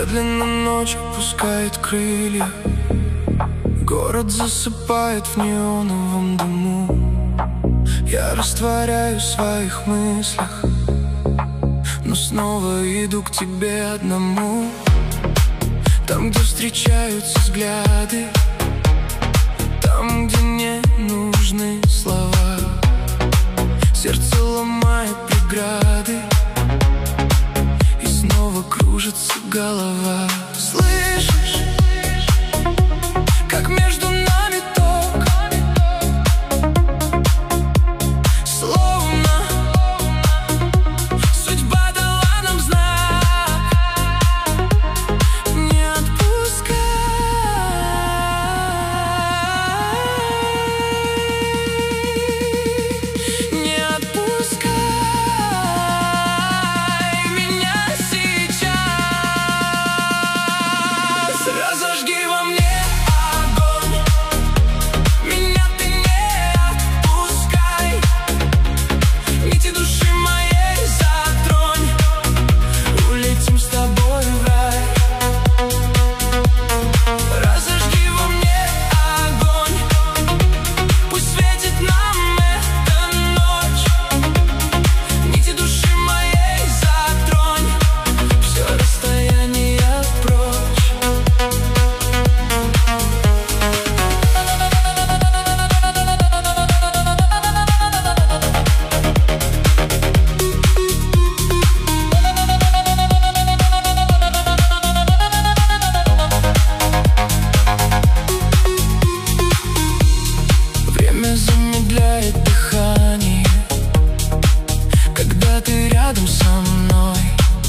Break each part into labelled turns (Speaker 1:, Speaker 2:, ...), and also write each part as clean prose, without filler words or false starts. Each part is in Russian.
Speaker 1: Медленно ночь опускает крылья, город засыпает в неоновом дыму. Я растворяюсь в своих мыслях, но снова иду к тебе одному. Там, где встречаются взгляды, там, где не нужны слова. Сердце ломает преграды, и снова кружится голова. Слышишь, как между нами ток, словно судьба дала нам знак. Не отпускай, не отпускай меня сейчас. Разожги во мне огонь, меня ты не отпускай. Нити души моей затронь, улетим с тобой в рай. Разожги во мне огонь, пусть светит нам эта ночь. Нити души моей затронь, все расстояние прочь. Время замедляет дыхание, когда ты рядом со мной.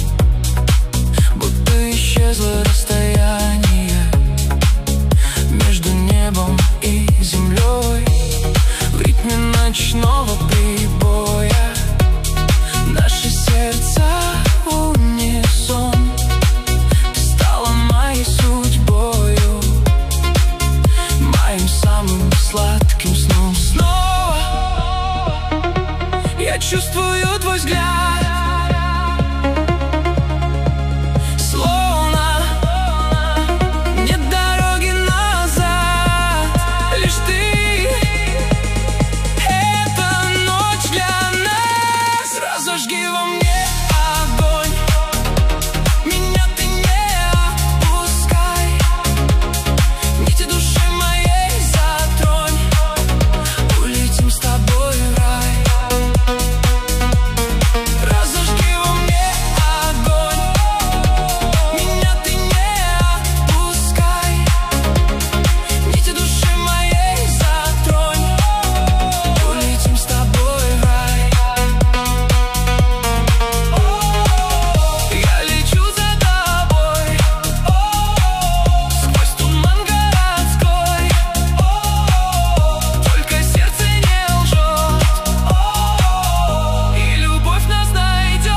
Speaker 1: Будто исчезло расстояние между небом и землей. В ритме ночного прибоя наши сердца в унисон. Ты стала моей судьбою, моим самым сладким сном. Снова я чувствую твой взгляд, словно нет дороги назад. Лишь ты, эта ночь для нас. Разожги во мне огонь, меня ты не отпускай. Нити души моей затронь, улетим с тобой в рай. Разожги во мне огонь, меня ты не отпускай. Нити души моей затронь, улетим с тобой в рай. Я лечу за тобой сквозь туман городской. Только сердце не лжет, и любовь нас найдет.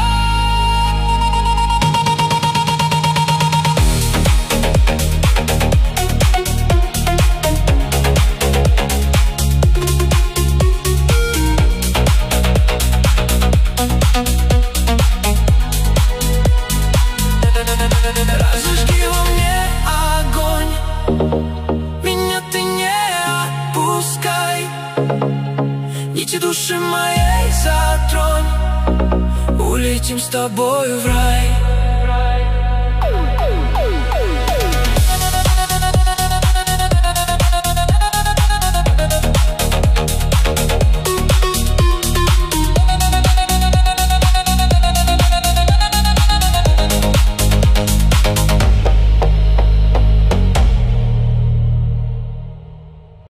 Speaker 1: Разожги во мне огонь, меня ты не отпускай. Нити души моей затронь, улетим с тобой в рай.